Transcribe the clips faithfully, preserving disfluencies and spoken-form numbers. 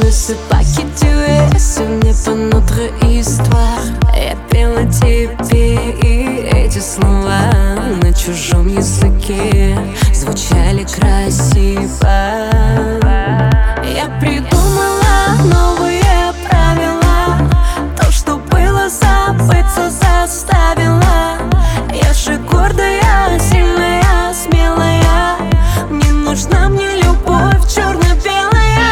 ne sais pas qui tu es, ce n'est pas notre histoire. Я пела тебе, и эти слова на чужом языке звучали красиво. Я придумала новые правила, то, что было, забыться заставила. Я же гордая, сильная, смелая, не нужна мне любовь черно-белая.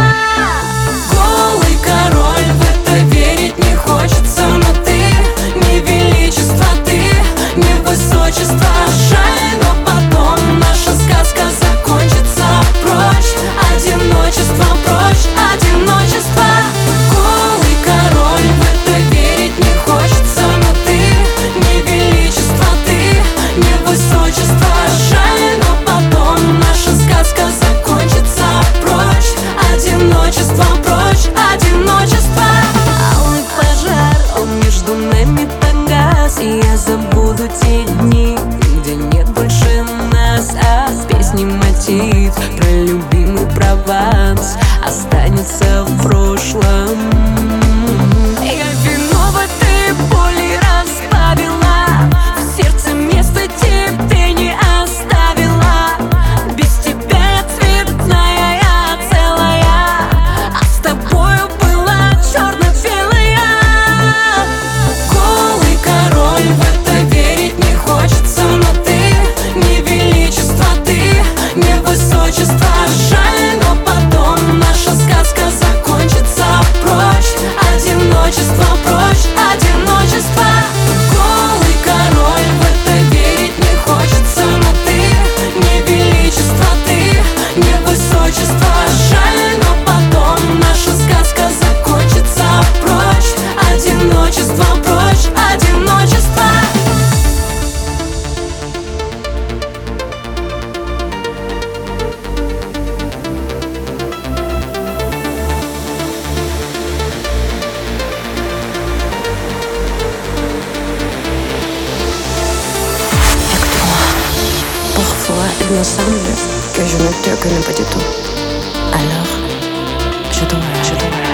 Голый король, в это верить не хочется, но ты не величество, ты не высочество. Жаль, но потом наша сказка закончится. Прочь одиночество, прочь одиночество. Голый король, в это верить не хочется, но ты не величество, ты не высочество. Жаль, но потом наша сказка закончится. Прочь одиночество, прочь одиночество. Алый пожар, он между нами погас, и я забуду те дни, где нет больше нас. А в песне мотив про любимый Прованс останется в прошлом. Я вино в этой боли разбавила, в сердце место тебе не оставила. Без тебя я цветная, я целая, а с тобою была черно-белая. Голый король, в это верить не хочется, но ты не величество, ты не высочество. Жаль, но потом наша сказка закончится. Прочь одиночество, прочь одиночество. Голый король, в это верить не хочется, но ты не величество, ты не высочество. Жаль, но потом наша сказка закончится. Прочь одиночество, прочь одиночество. Parfois, il me semble que je ne te connais pas du tout. Alors, je t'envoie, je t'envoie.